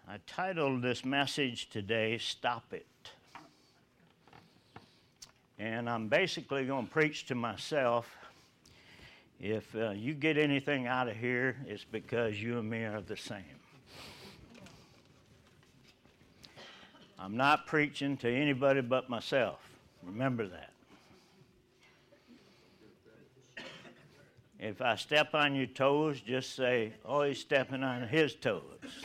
I titled this message today, Stop It. And I'm basically going to preach to myself. If you get anything out of here, it's because you and me are the same. I'm not preaching to anybody but myself. Remember that. If I step on your toes, just say, oh, he's stepping on his toes.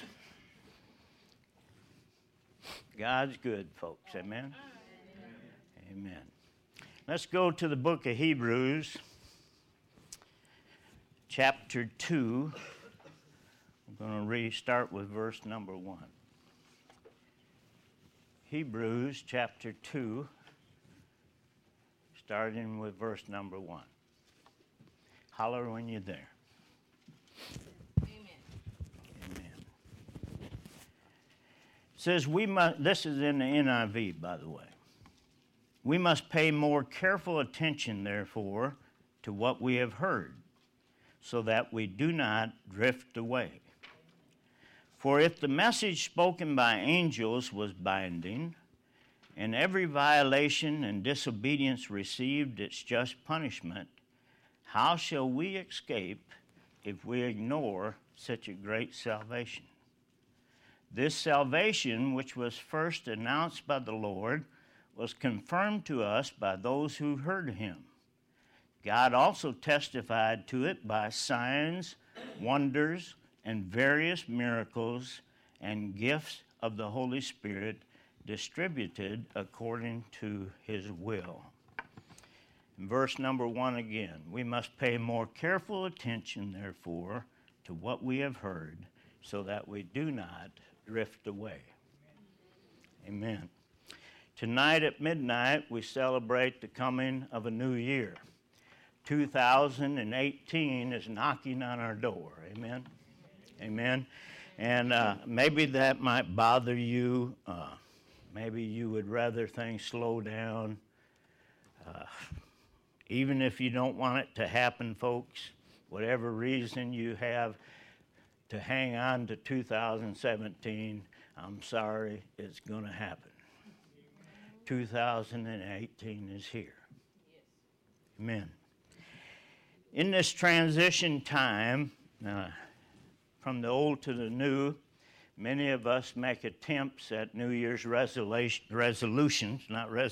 God's good, folks. Amen? Amen. Let's go to the book of Hebrews, chapter 2. I'm going to restart with verse number 1. Hebrews, chapter 2, starting with verse number 1. Holler when you're there. Says this is in the NIV, by the way. We must pay more careful attention, therefore, to what we have heard, so that we do not drift away. For if the message spoken by angels was binding, and every violation and disobedience received its just punishment, how shall we escape if we ignore such a great salvation? This salvation, which was first announced by the Lord, was confirmed to us by those who heard him. God also testified to it by signs, wonders, and various miracles and gifts of the Holy Spirit distributed according to his will. In verse number 1 again, we must pay more careful attention, therefore, to what we have heard, so that we do not drift away. Amen. Tonight at midnight, we celebrate the coming of a new year. 2018 is knocking on our door. Amen. Amen. And maybe that might bother you. Maybe you would rather things slow down. Even if you don't want it to happen, folks, whatever reason you have to hang on to 2017, I'm sorry, it's going to happen. 2018 is here. Amen. In this transition time, from the old to the new, many of us make attempts at New Year's resolutions,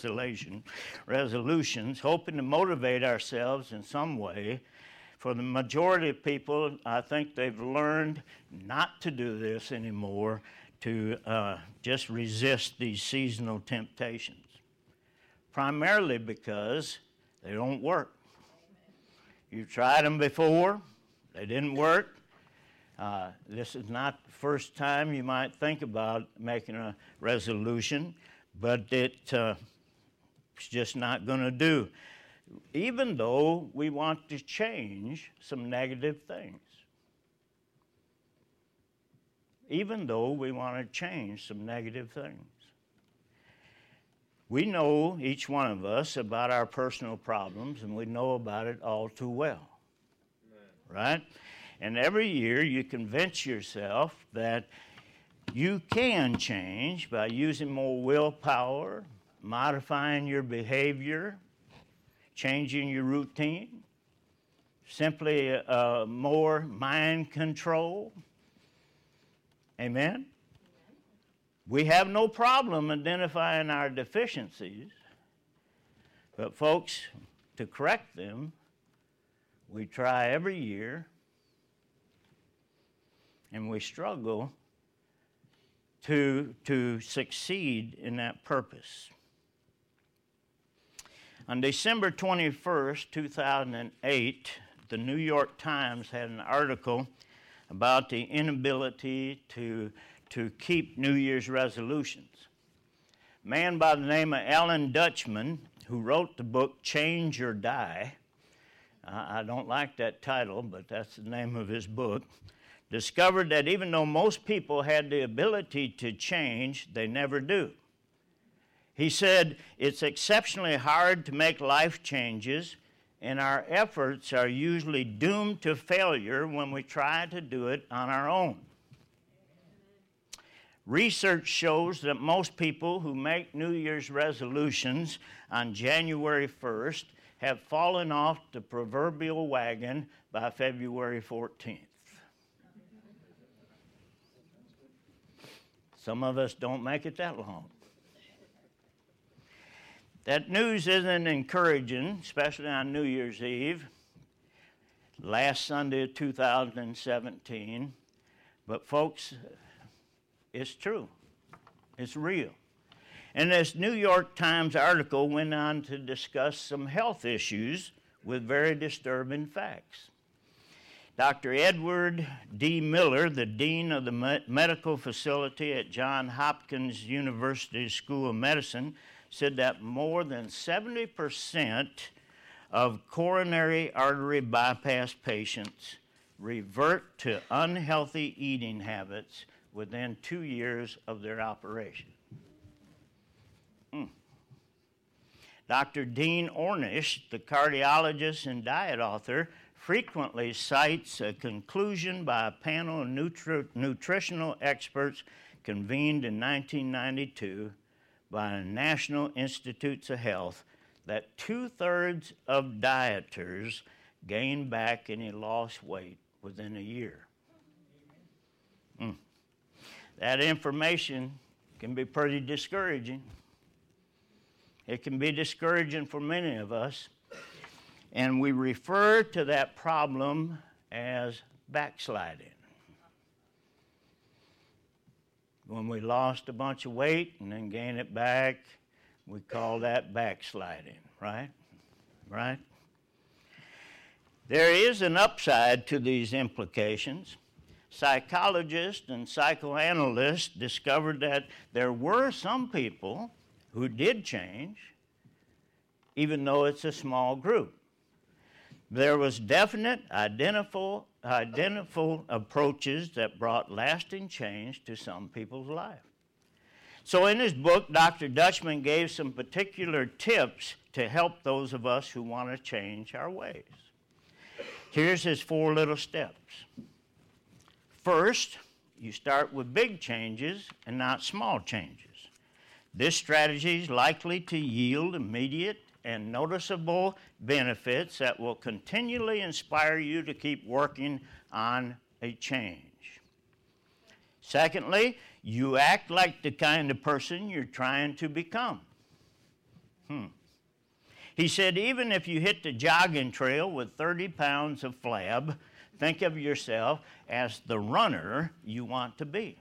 hoping to motivate ourselves in some way. For the majority of people, I think they've learned not to do this anymore, to just resist these seasonal temptations. Primarily because they don't work. You've tried them before, they didn't work. This is not the first time you might think about making a resolution, but it's just not going to do. Even though we want to change some negative things. Even though we want to change some negative things. We know, each one of us, about our personal problems, and we know about it all too well. Amen. Right? And every year you convince yourself that you can change by using more willpower, modifying your behavior, changing your routine, simply more mind control. Amen? We have no problem identifying our deficiencies, but folks, to correct them, we try every year, and we struggle to succeed in that purpose. On December 21st, 2008, the New York Times had an article about the inability to keep New Year's resolutions. A man by the name of Alan Dutchman, who wrote the book Change or Die, I don't like that title, but that's the name of his book, discovered that even though most people had the ability to change, they never do. He said, it's exceptionally hard to make life changes, and our efforts are usually doomed to failure when we try to do it on our own. Research shows that most people who make New Year's resolutions on January 1st have fallen off the proverbial wagon by February 14th. Some of us don't make it that long. That news isn't encouraging, especially on New Year's Eve, last Sunday of 2017. But folks, it's true. It's real. And this New York Times article went on to discuss some health issues with very disturbing facts. Dr. Edward D. Miller, the dean of the medical facility at Johns Hopkins University School of Medicine, said that more than 70% of coronary artery bypass patients revert to unhealthy eating habits within 2 years of their operation. Dr. Dean Ornish, the cardiologist and diet author, frequently cites a conclusion by a panel of nutritional experts convened in 1992 by the National Institutes of Health that 2/3 of dieters gain back any lost weight within a year. That information can be pretty discouraging. It can be discouraging for many of us. And we refer to that problem as backsliding. When we lost a bunch of weight and then gain it back, we call that backsliding, right? Right? There is an upside to these implications. Psychologists and psychoanalysts discovered that there were some people who did change, even though it's a small group. There was definite, identifiable approaches that brought lasting change to some people's life. So in his book, Dr. Dutchman gave some particular tips to help those of us who want to change our ways. Here's his 4 little steps. First, you start with big changes and not small changes. This strategy is likely to yield immediate and noticeable benefits that will continually inspire you to keep working on a change. Secondly, you act like the kind of person you're trying to become. He said, even if you hit the jogging trail with 30 pounds of flab, think of yourself as the runner you want to be.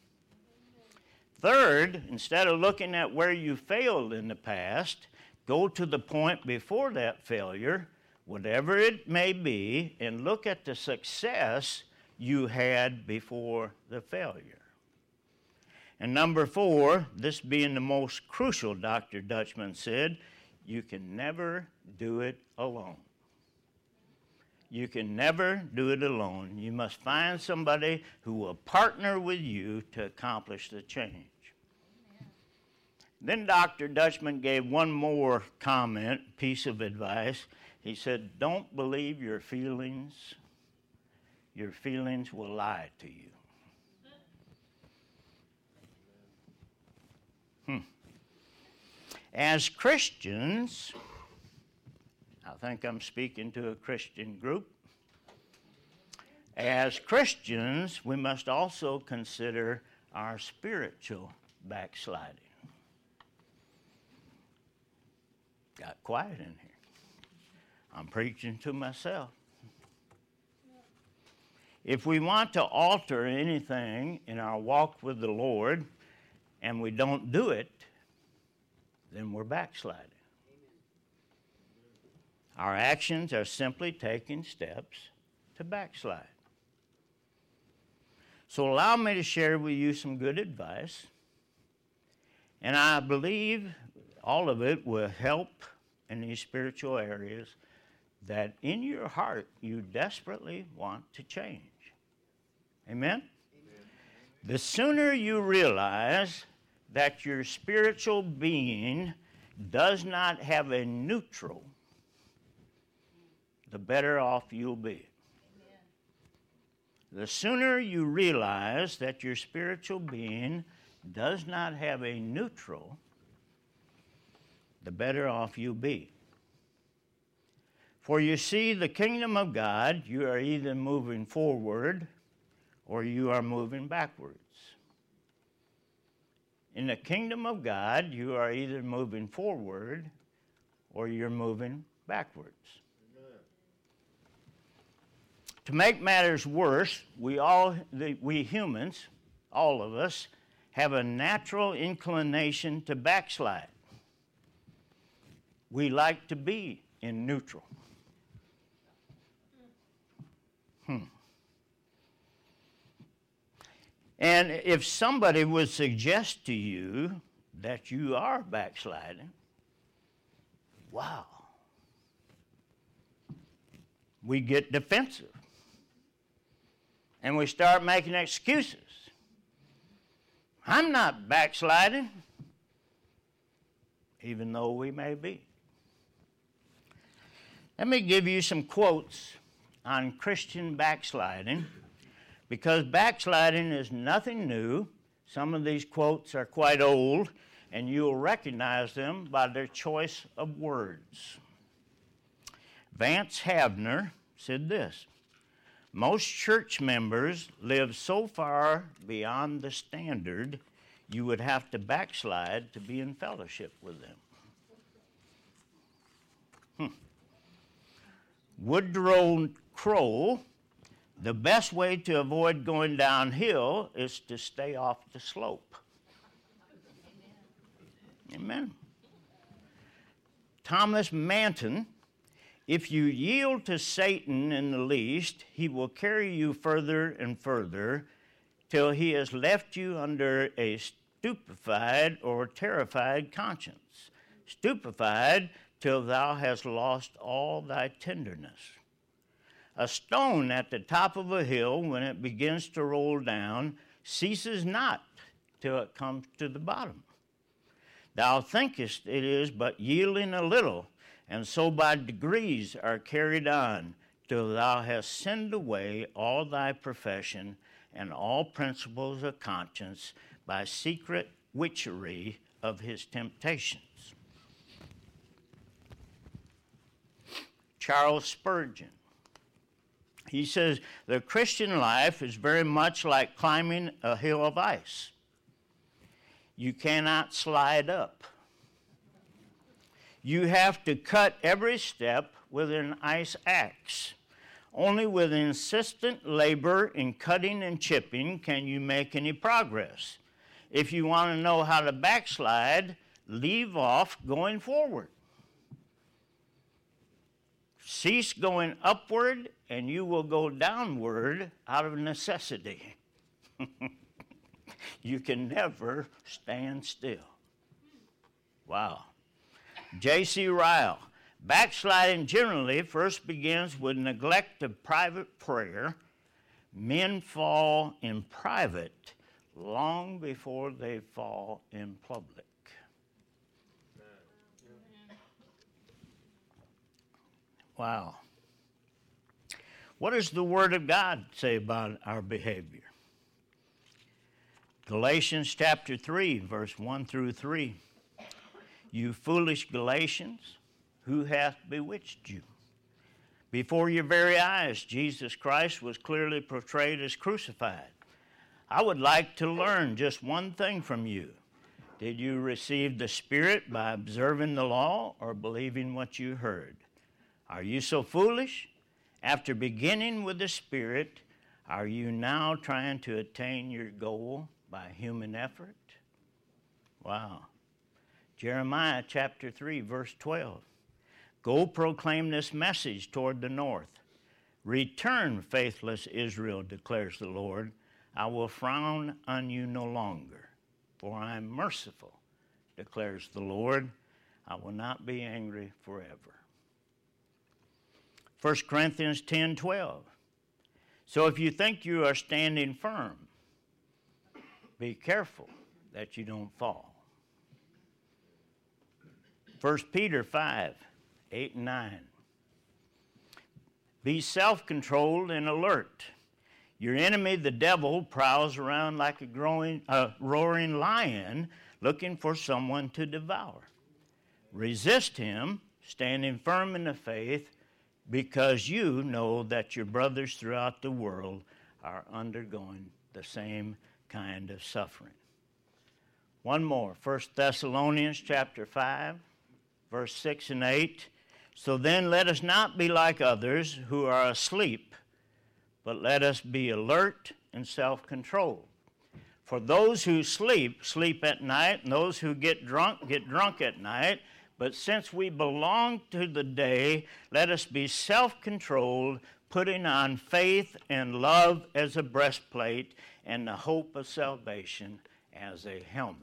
Third, instead of looking at where you failed in the past, go to the point before that failure, whatever it may be, and look at the success you had before the failure. And number 4, this being the most crucial, Dr. Dutchman said, you can never do it alone. You can never do it alone. You must find somebody who will partner with you to accomplish the change. Then Dr. Dutchman gave one more piece of advice. He said, don't believe your feelings. Your feelings will lie to you. As Christians, I think I'm speaking to a Christian group. As Christians, we must also consider our spiritual backsliding. Got quiet in here. I'm preaching to myself. If we want to alter anything in our walk with the Lord and we don't do it, then we're backsliding. Our actions are simply taking steps to backslide. So allow me to share with you some good advice. And I believe all of it will help in these spiritual areas that in your heart you desperately want to change. Amen? Amen. The sooner you realize that your spiritual being does not have a neutral, the better off you'll be. Amen. The sooner you realize that your spiritual being does not have a neutral, the better off you'll be. For you see, the kingdom of God, you are either moving forward or you are moving backwards. In the kingdom of God, you are either moving forward or you're moving backwards. Amen. To make matters worse, we humans, all of us, have a natural inclination to backslide. We like to be in neutral. And if somebody would suggest to you that you are backsliding, wow, we get defensive. And we start making excuses. I'm not backsliding, even though we may be. Let me give you some quotes on Christian backsliding, because backsliding is nothing new. Some of these quotes are quite old, and you'll recognize them by their choice of words. Vance Havner said this: most church members live so far beyond the standard, you would have to backslide to be in fellowship with them. Woodrow Kroll: the best way to avoid going downhill is to stay off the slope. Amen. Thomas Manton: if you yield to Satan in the least, he will carry you further and further till he has left you under a stupefied or terrified conscience. Stupefied till thou hast lost all thy tenderness. A stone at the top of a hill, when it begins to roll down, ceases not till it comes to the bottom. Thou thinkest it is but yielding a little, and so by degrees are carried on, till thou hast sinned away all thy profession and all principles of conscience by secret witchery of his temptations. Charles Spurgeon: he says, the Christian life is very much like climbing a hill of ice. You cannot slide up. You have to cut every step with an ice axe. Only with insistent labor in cutting and chipping can you make any progress. If you want to know how to backslide, leave off going forward. Cease going upward, and you will go downward out of necessity. You can never stand still. Wow. J.C. Ryle: backsliding generally first begins with neglect of private prayer. Men fall in private long before they fall in public. Wow. What does the Word of God say about our behavior? Galatians chapter 3, verse 1 through 3. You foolish Galatians, who hath bewitched you? Before your very eyes, Jesus Christ was clearly portrayed as crucified. I would like to learn just one thing from you. Did you receive the Spirit by observing the law or believing what you heard? Are you so foolish? After beginning with the Spirit, are you now trying to attain your goal by human effort? Wow. Jeremiah chapter 3, verse 12. Go proclaim this message toward the north. Return, faithless Israel, declares the Lord. I will frown on you no longer, for I am merciful, declares the Lord. I will not be angry forever. 1 Corinthians 10:12. So if you think you are standing firm, be careful that you don't fall. 1 Peter 5:8 and 9. Be self-controlled and alert. Your enemy, the devil, prowls around like a roaring lion looking for someone to devour. Resist him, standing firm in the faith, because you know that your brothers throughout the world are undergoing the same kind of suffering. One more, 1 Thessalonians chapter 5, verse 6 and 8. So then let us not be like others who are asleep, but let us be alert and self-controlled. For those who sleep, sleep at night, and those who get drunk at night. But since we belong to the day, let us be self-controlled, putting on faith and love as a breastplate, and the hope of salvation as a helmet.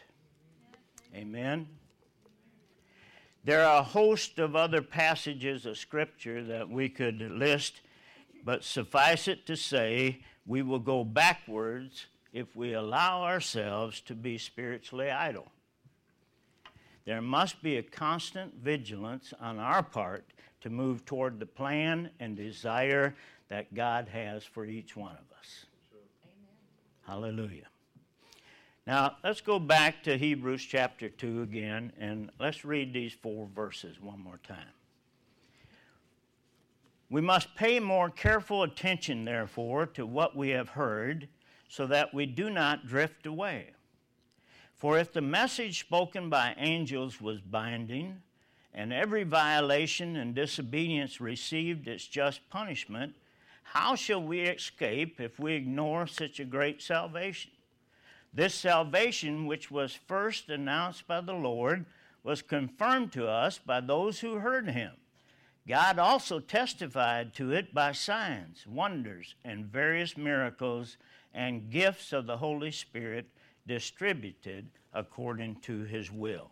Amen. There are a host of other passages of Scripture that we could list, but suffice it to say, we will go backwards if we allow ourselves to be spiritually idle. There must be a constant vigilance on our part to move toward the plan and desire that God has for each one of us. Amen. Hallelujah. Now, let's go back to Hebrews chapter 2 again, and let's read these 4 verses one more time. We must pay more careful attention, therefore, to what we have heard, so that we do not drift away. For if the message spoken by angels was binding, and every violation and disobedience received its just punishment, how shall we escape if we ignore such a great salvation? This salvation, which was first announced by the Lord, was confirmed to us by those who heard him. God also testified to it by signs, wonders, and various miracles and gifts of the Holy Spirit distributed according to his will.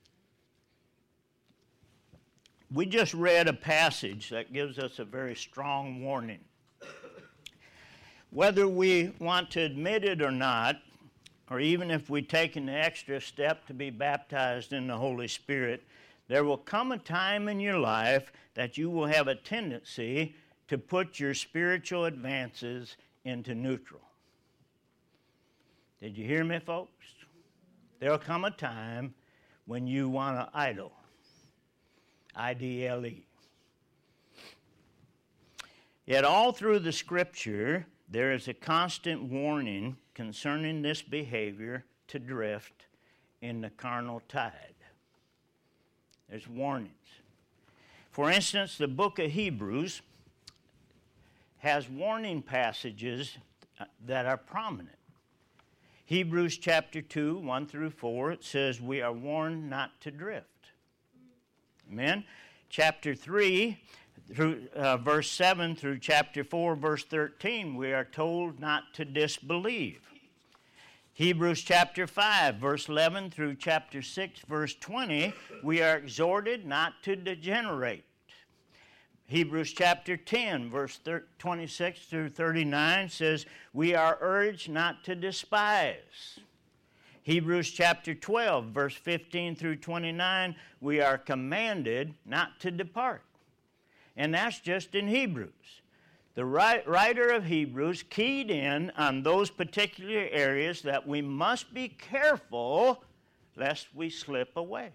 We just read a passage that gives us a very strong warning. Whether we want to admit it or not, or even if we take an extra step to be baptized in the Holy Spirit, there will come a time in your life that you will have a tendency to put your spiritual advances into neutral. Did you hear me, folks? There will come a time when you want to idle. I-D-L-E. Yet all through the Scripture, there is a constant warning concerning this behavior to drift in the carnal tide. There's warnings. For instance, the book of Hebrews has warning passages that are prominent. Hebrews chapter 2, 1 through 4, it says we are warned not to drift. Amen? Chapter 3, through verse 7 through chapter 4, verse 13, we are told not to disbelieve. Hebrews chapter 5, verse 11 through chapter 6, verse 20, we are exhorted not to degenerate. Hebrews chapter 10, verse 26 through 39 says, we are urged not to despise. Hebrews chapter 12, verse 15 through 29, we are commanded not to depart. And that's just in Hebrews. The writer of Hebrews keyed in on those particular areas that we must be careful lest we slip away.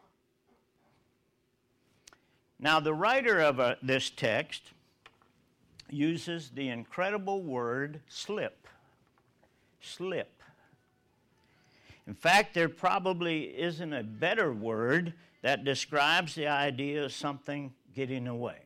Now, the writer of this text uses the incredible word slip. Slip. In fact, there probably isn't a better word that describes the idea of something getting away.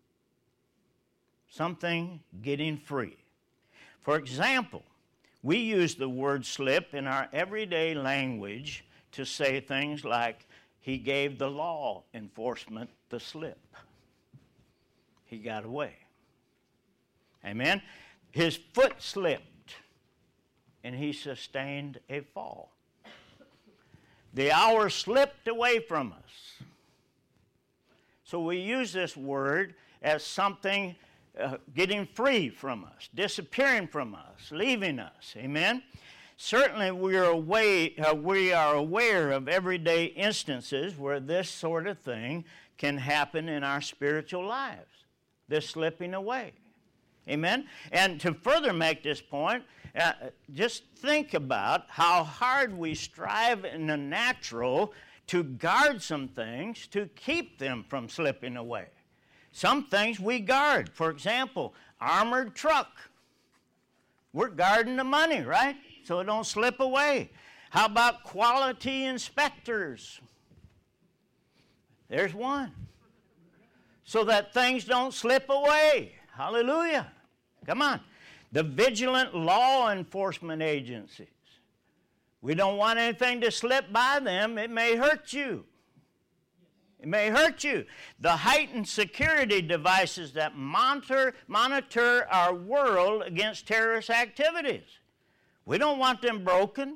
Something getting free. For example, we use the word slip in our everyday language to say things like, he gave the law enforcement the slip. He got away. Amen? His foot slipped, and he sustained a fall. The hour slipped away from us. So we use this word as something getting free from us, disappearing from us, leaving us. Amen? Certainly we are aware of everyday instances where this sort of thing can happen in our spiritual lives, this slipping away. Amen? And to further make this point, just think about how hard we strive in the natural to guard some things to keep them from slipping away. Some things we guard. For example, armored truck. We're guarding the money, right? So it don't slip away. How about quality inspectors? There's one. So that things don't slip away. Hallelujah. Come on. The vigilant law enforcement agencies. We don't want anything to slip by them. It may hurt you. It may hurt you. The heightened security devices that monitor our world against terrorist activities. We don't want them broken.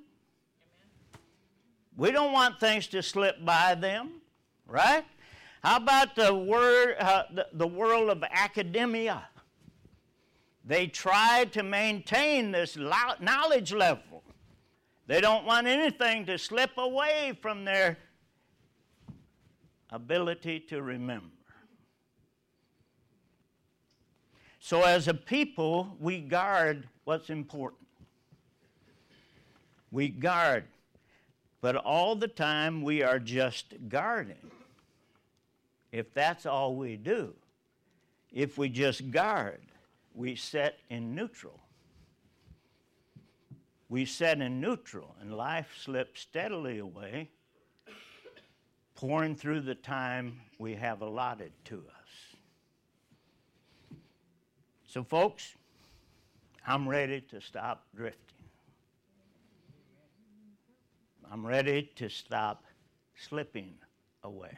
We don't want things to slip by them, right? How about the world of academia? They try to maintain this knowledge level. They don't want anything to slip away from their ability to remember. So as a people, we guard what's important. We guard, but all the time we are just guarding. If that's all we do, if we just guard, we set in neutral. We set in neutral, and life slips steadily away, pouring through the time we have allotted to us. So, folks, I'm ready to stop drifting. I'm ready to stop slipping away.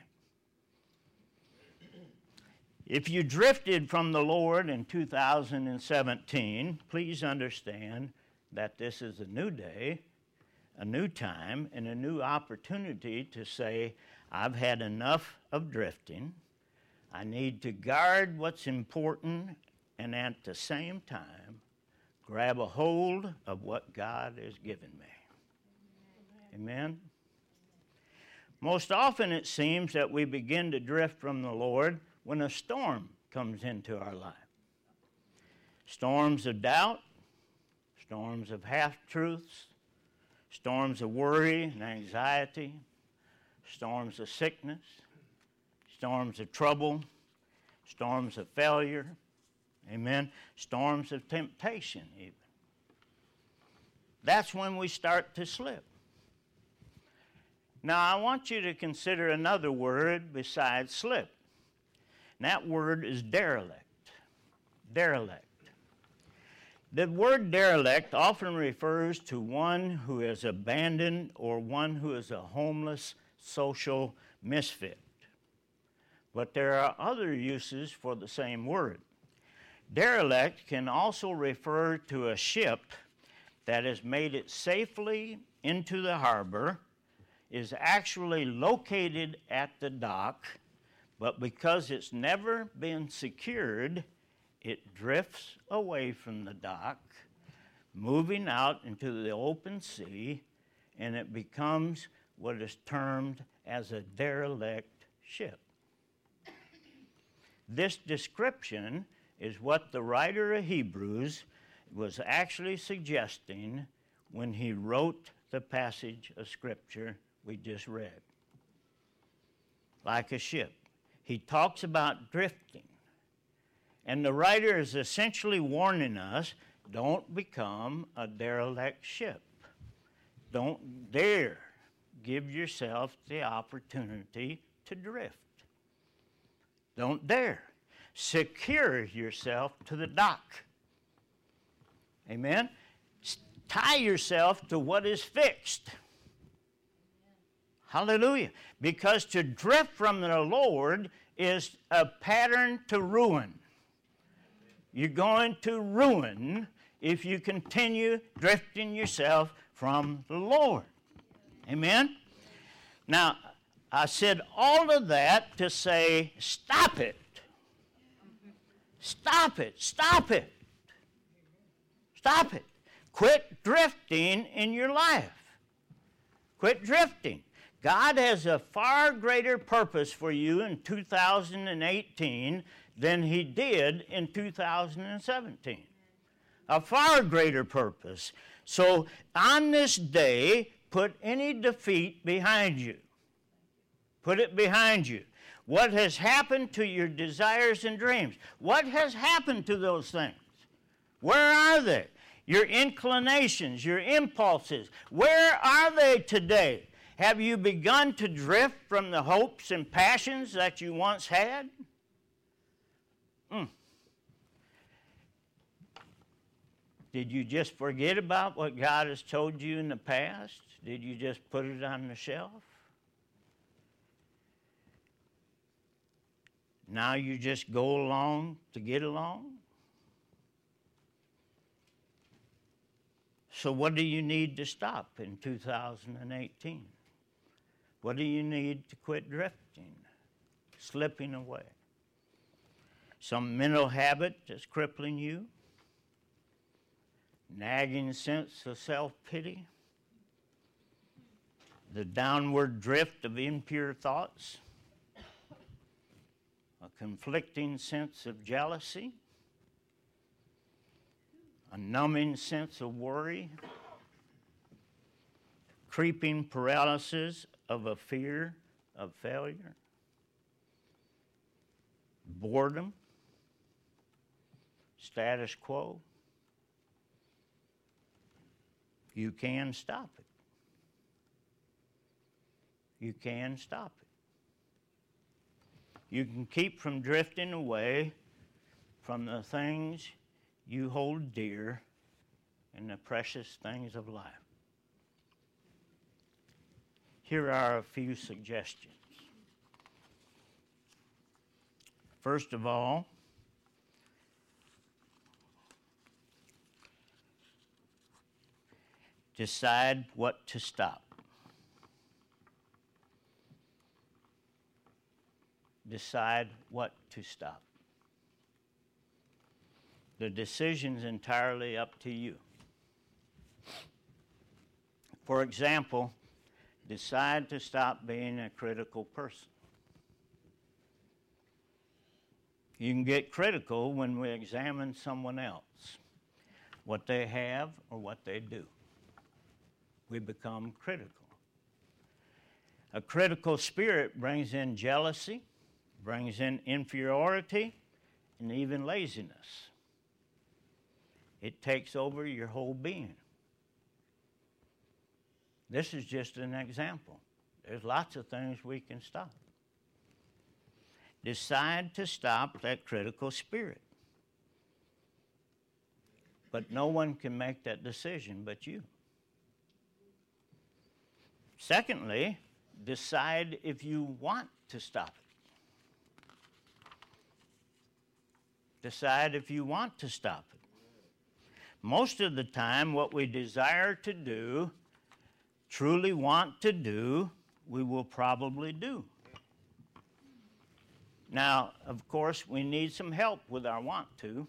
If you drifted from the Lord in 2017, please understand that this is a new day, a new time, and a new opportunity to say, I've had enough of drifting. I need to guard what's important and at the same time grab a hold of what God has given me. Amen? Most often it seems that we begin to drift from the Lord when a storm comes into our life. Storms of doubt, storms of half-truths, storms of worry and anxiety, storms of sickness, storms of trouble, storms of failure, amen, storms of temptation even. That's when we start to slip. Now, I want you to consider another word besides slip. And that word is derelict. Derelict. The word derelict often refers to one who is abandoned or one who is a homeless social misfit. But there are other uses for the same word. Derelict can also refer to a ship that has made it safely into the harbor, is actually located at the dock, but because it's never been secured, it drifts away from the dock, moving out into the open sea, and it becomes what is termed as a derelict ship. This description is what the writer of Hebrews was actually suggesting when he wrote the passage of Scripture we just read. Like a ship. He talks about drifting. And the writer is essentially warning us, don't become a derelict ship. Don't dare give yourself the opportunity to drift. Don't dare. Secure yourself to the dock. Amen? Tie yourself to what is fixed. Hallelujah. Because to drift from the Lord is a pattern to ruin. You're going to ruin if you continue drifting yourself from the Lord. Amen? Now, I said all of that to say, stop it. Stop it. Stop it. Stop it. Quit drifting in your life. Quit drifting. God has a far greater purpose for you in 2018 than he did in 2017. A far greater purpose. So on this day, put any defeat behind you. Put it behind you. What has happened to your desires and dreams? What has happened to those things? Where are they? Your inclinations, your impulses, where are they today? Have you begun to drift from the hopes and passions that you once had? Did you just forget about what God has told you in the past? Did you just put it on the shelf? Now you just go along to get along? So what do you need to stop in 2018? What do you need to quit drifting, slipping away? Some mental habit that's crippling you? Nagging sense of self-pity? The downward drift of impure thoughts? A conflicting sense of jealousy? A numbing sense of worry? Creeping paralysis of a fear of failure? Boredom? Status quo? You can stop it. You can stop it. You can keep from drifting away from the things you hold dear and the precious things of life. Here are a few suggestions. First of all, decide what to stop. Decide what to stop. The decision's entirely up to you. For example, decide to stop being a critical person. You can get critical when we examine someone else, what they have or what they do. We become critical. A critical spirit brings in jealousy, brings in inferiority, and even laziness. It takes over your whole being. This is just an example. There's lots of things we can stop. Decide to stop that critical spirit. But no one can make that decision but you. Secondly, decide if you want to stop it. Decide if you want to stop it. Most of the time, what we desire to do, truly want to do, we will probably do. Now, of course, we need some help with our want to.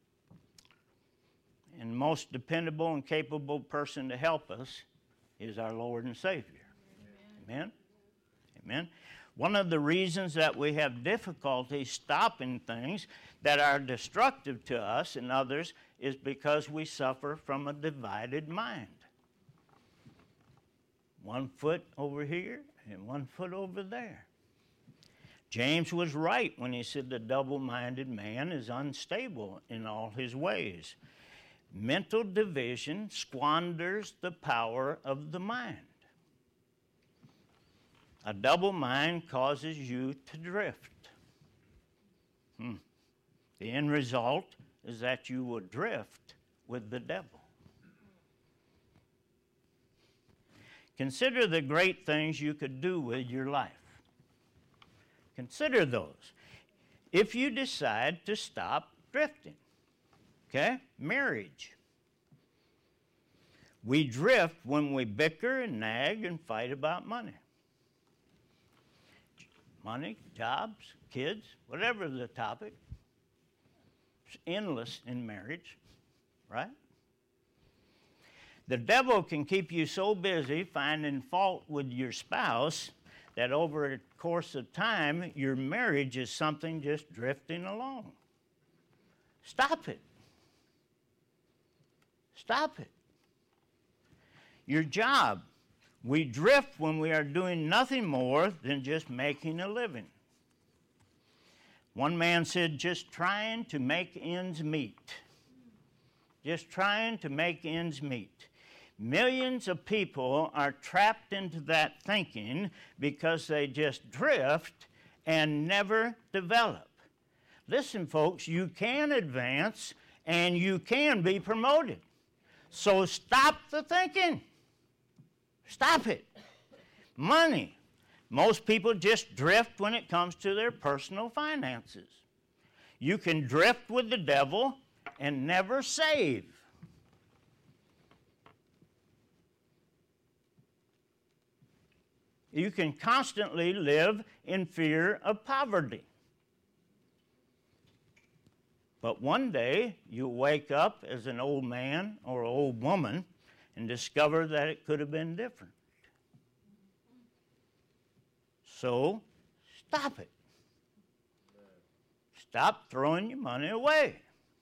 And most dependable and capable person to help us is our Lord and Savior. Amen? Amen? One of the reasons that we have difficulty stopping things that are destructive to us and others is because we suffer from a divided mind. One foot over here and one foot over there. James was right when he said the double-minded man is unstable in all his ways. Mental division squanders the power of the mind. A double mind causes you to drift. The end result is that you will drift with the devil. Consider the great things you could do with your life. Consider those. If you decide to stop drifting, okay? Marriage. We drift when we bicker and nag and fight about money. Money, jobs, kids, whatever the topic. It's endless in marriage, right? The devil can keep you so busy finding fault with your spouse that over the course of time, your marriage is something just drifting along. Stop it. Stop it. Your job. We drift when we are doing nothing more than just making a living. One man said, just trying to make ends meet. Just trying to make ends meet. Millions of people are trapped into that thinking because they just drift and never develop. Listen, folks, you can advance and you can be promoted. So stop the thinking. Stop it. Money. Most people just drift when it comes to their personal finances. You can drift with the devil and never save. You can constantly live in fear of poverty. But one day, you'll wake up as an old man or old woman and discover that it could have been different. So, stop it. Stop throwing your money away.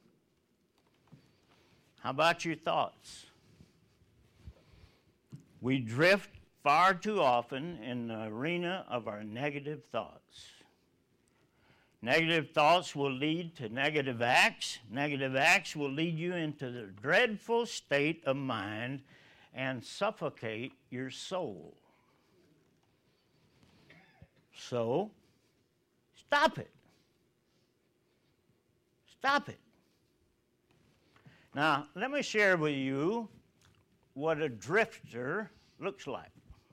How about your thoughts? We drift far too often in the arena of our negative thoughts. Negative thoughts will lead to negative acts. Negative acts will lead you into the dreadful state of mind and suffocate your soul. So, stop it. Stop it. Now, let me share with you what a drifter looks like.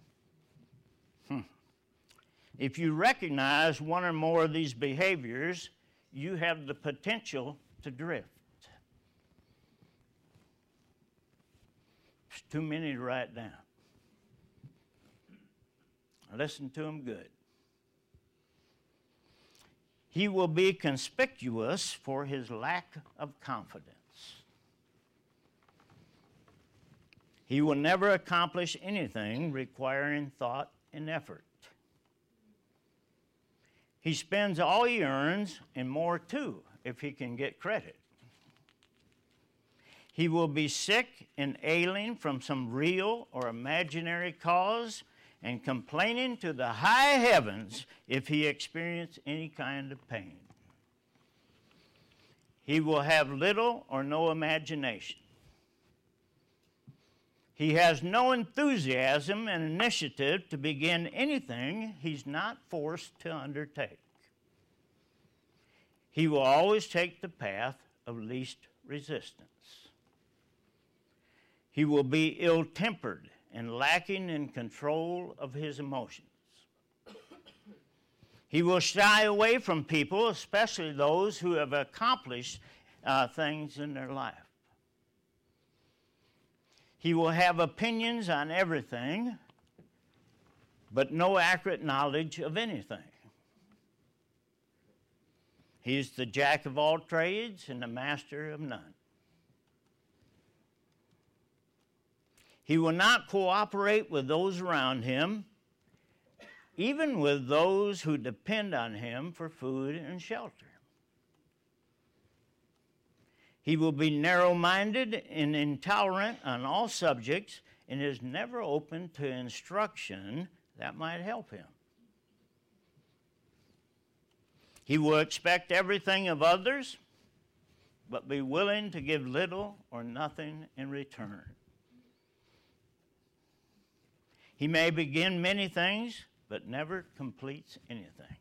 If you recognize one or more of these behaviors, you have the potential to drift. It's too many to write down. Listen to them good. He will be conspicuous for his lack of confidence. He will never accomplish anything requiring thought and effort. He spends all he earns and more too if he can get credit. He will be sick and ailing from some real or imaginary cause and complaining to the high heavens if he experiences any kind of pain. He will have little or no imagination. He has no enthusiasm and initiative to begin anything he's not forced to undertake. He will always take the path of least resistance. He will be ill-tempered and lacking in control of his emotions. He will shy away from people, especially those who have accomplished things in their life. He will have opinions on everything, but no accurate knowledge of anything. He is the jack of all trades and the master of none. He will not cooperate with those around him, even with those who depend on him for food and shelter. He will be narrow-minded and intolerant on all subjects and is never open to instruction that might help him. He will expect everything of others, but be willing to give little or nothing in return. He may begin many things, but never completes anything.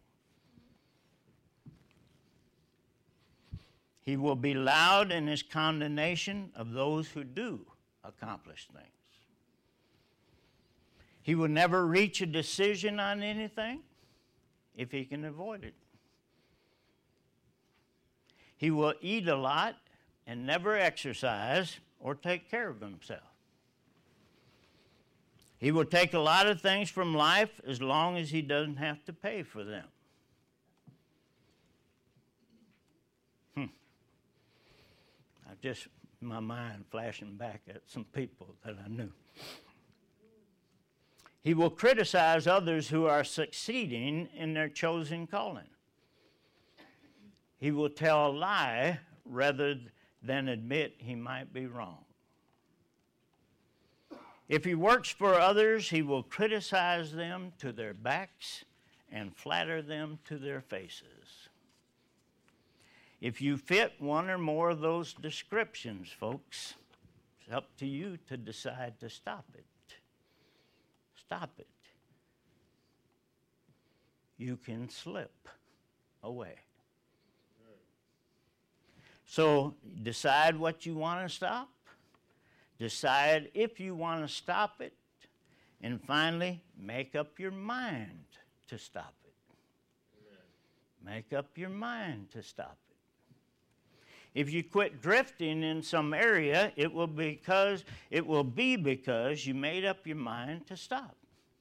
He will be loud in his condemnation of those who do accomplish things. He will never reach a decision on anything if he can avoid it. He will eat a lot and never exercise or take care of himself. He will take a lot of things from life as long as he doesn't have to pay for them. Just my mind flashing back at some people that I knew. He will criticize others who are succeeding in their chosen calling. He will tell a lie rather than admit he might be wrong. If he works for others, he will criticize them to their backs and flatter them to their faces. If you fit one or more of those descriptions, folks, it's up to you to decide to stop it. Stop it. You can slip away. So decide what you want to stop. Decide if you want to stop it. And finally, make up your mind to stop it. Amen. Make up your mind to stop it. If you quit drifting in some area, it will be because you made up your mind to stop.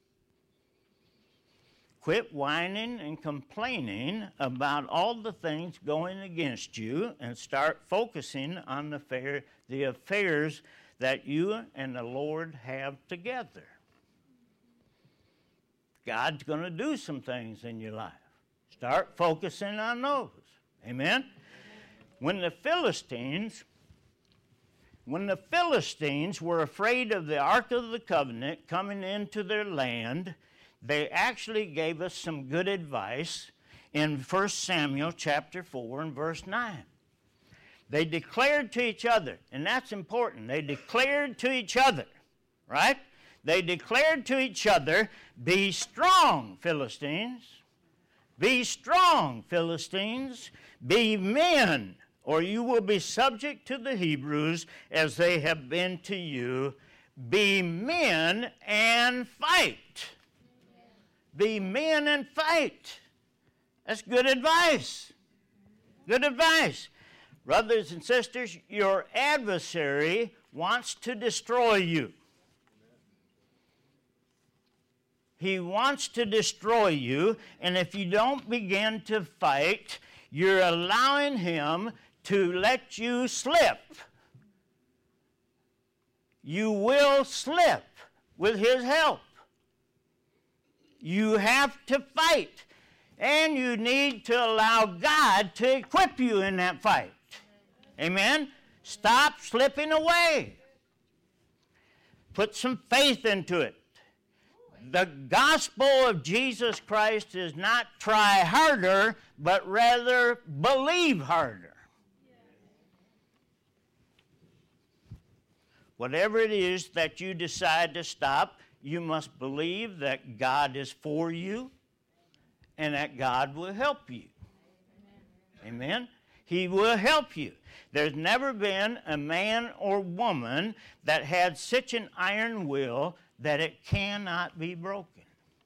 Quit whining and complaining about all the things going against you and start focusing on the affairs that you and the Lord have together. God's going to do some things in your life. Start focusing on those. Amen? When the Philistines were afraid of the Ark of the Covenant coming into their land, they actually gave us some good advice in 1 Samuel chapter 4 and verse 9. They declared to each other, and that's important. They declared to each other, right? They declared to each other, "Be strong, Philistines. Be strong, Philistines. Be men, or you will be subject to the Hebrews as they have been to you. Be men and fight." Be men and fight. That's good advice. Good advice. Brothers and sisters, your adversary wants to destroy you. He wants to destroy you, and if you don't begin to fight, you're allowing him to let you slip. You will slip with his help. You have to fight, and you need to allow God to equip you in that fight. Amen? Stop slipping away. Put some faith into it. The gospel of Jesus Christ is not try harder, but rather believe harder. Whatever it is that you decide to stop, you must believe that God is for you and that God will help you. Amen? He will help you. There's never been a man or woman that had such an iron will that it cannot be broken.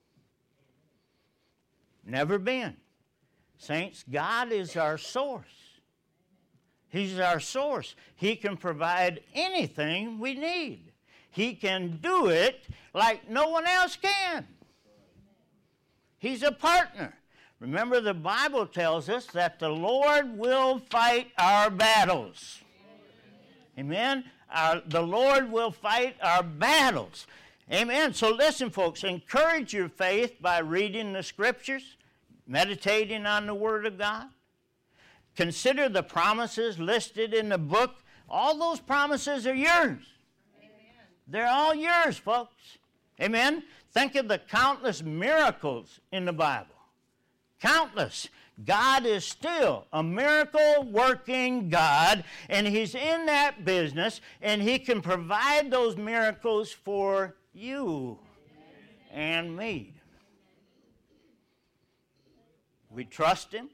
Never been. Saints, God is our source. He's our source. He can provide anything we need. He can do it like no one else can. He's a partner. Remember, the Bible tells us that the Lord will fight our battles. Amen? The Lord will fight our battles. Amen. So listen, folks, encourage your faith by reading the Scriptures, meditating on the Word of God. Consider the promises listed in the book. All those promises are yours. They're all yours, folks. Amen? Think of the countless miracles in the Bible. Countless. God is still a miracle-working God, and He's in that business, and He can provide those miracles for you and me. We trust Him.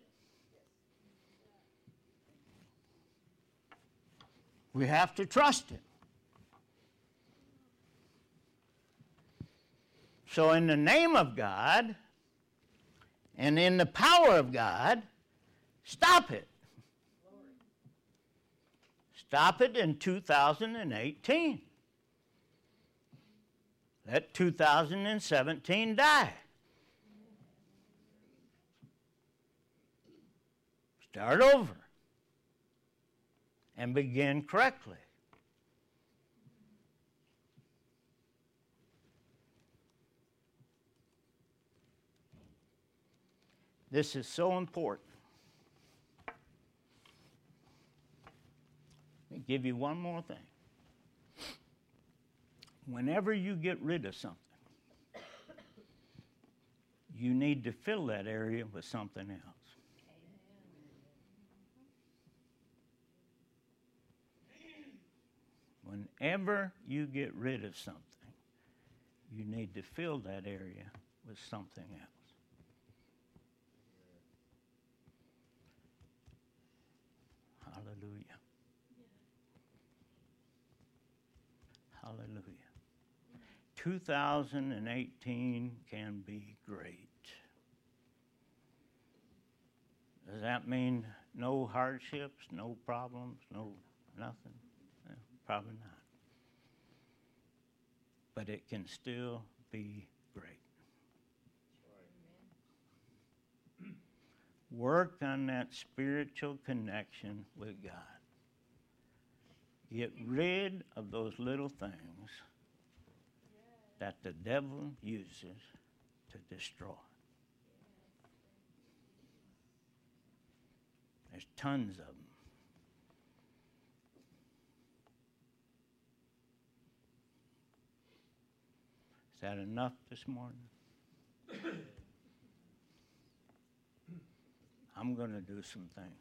We have to trust Him. So in the name of God and in the power of God, stop it. Stop it in 2018. Let 2017 die. Start over and begin correctly. This is so important. Let me give you one more thing. Whenever you get rid of something, you need to fill that area with something else. Whenever you get rid of something, you need to fill that area with something else. Hallelujah. Hallelujah. 2018 can be great. Does that mean no hardships, no problems, no nothing? No, probably not. But it can still be great. Work on that spiritual connection with God. Get rid of those little things that the devil uses to destroy. There's tons of them. Is that enough this morning? I'm going to do some things.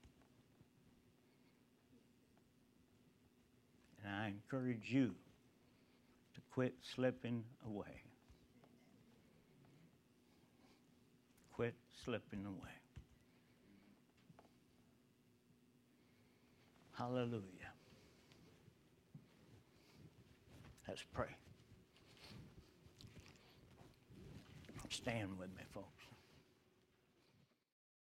And I encourage you to quit slipping away. Quit slipping away. Hallelujah. Let's pray. Stand with me, folks.